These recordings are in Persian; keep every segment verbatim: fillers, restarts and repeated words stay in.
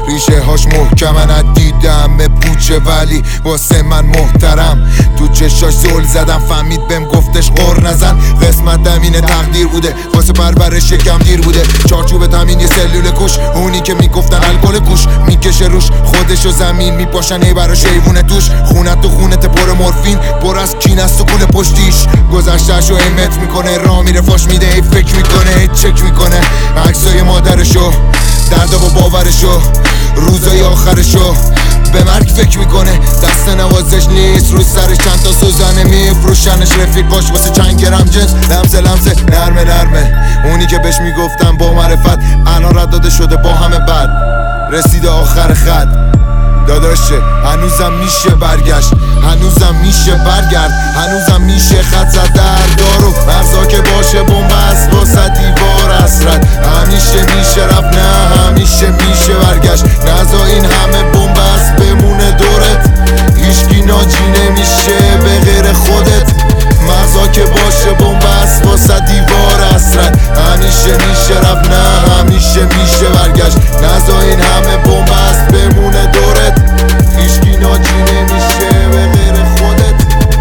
ریشه هاش محکمن از دیدم پوچه ولی واسه من محترم. تو چشاش زل زدم فهمید بهم گفتش غر نزن. قسمتم اینه تقدیر بوده واسه پرورش یکم دیر بوده. چارچوب تامین یه سلول کش اونی که میگفتن الکل کوش میکشه روش خودشو زمین میپاشن ای براش ایوونه توش. خونت تو خونت پر مورفین پر از کین است و کول پشتیش. گذشتهشو ایمت میکنه را میره فاش میده ای فکر میکنه ای چک میکنه عکسای مادرشو دردا با باورشو روزای آخرشو به مرگ فکر میکنه. دست نوازش نیست رو سرش چند تا سوزنه میفروشنش رفیقاش واسه چند گرم جنس. لمسه لمسه نرمه نرمه اونی که بهش میگفتم با معرفت الان رد داده شده با همه بد. رسیده آخر خط داداشه هنوزم میشه برگشت هنوزم میشه برگرد هنوزم میشه خط زد در دارو مرزا که باشه بومبست واسه دیوار حسرت. همیشه میشه رفت نه همیشه میشه برگشت نزا این همه بومبست بمونه دورت. هیچکی ناجی نمیشه به غیر خودت. مرزا که باشه بومبست واسه دیوار حسرت. همیشه میشه رفت نه همیشه میشه برگشت نزا این همه بومبست بمونه دورت. هیچکی ناجی نمیشه به غیر خودت.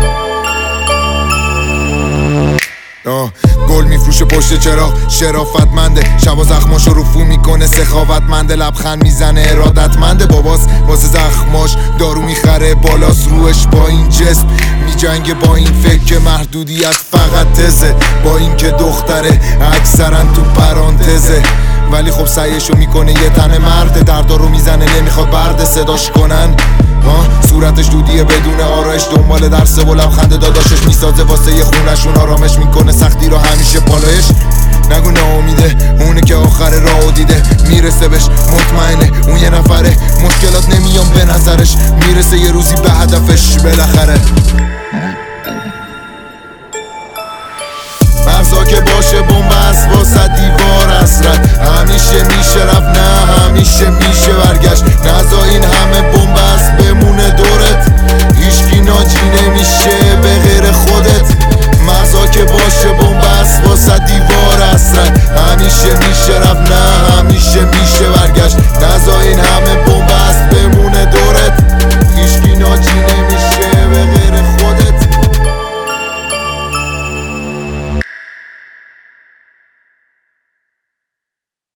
آه گل میفروشه پشت چراغ شرافتمنده. شبا زخماشو رفو میکنه سخاوتمنده. لبخند میزنه ارادتمنده. باباس واسه زخماش دارو میخره بالاس روش با این جسم میجنگه با این فکر که محدودیت فقط تزه. با این که دختره اکثرا تو پرانتزه ولی خب سعیشو میکنه یه تن مرده. دردارو میزنه نمیخواد برد صداش کنن. ها صورتش دودیه بدون آرایش دنبال درسه و لبخنده داداشش میسازه واسه یه خونشون آرامش میکنه سختی رو همیشه بالایش. نگو ناامیده اونه که آخر راهو دیده میرسه بهش مطمئنه اون یه نفره. مشکلات نمیان به نظرش میرسه یه روزی به هدفش بالاخره. مرزا که باشه بومبست واسه دیوار حسرت. همیشه میشه رفت نه همیشه میشه برگشت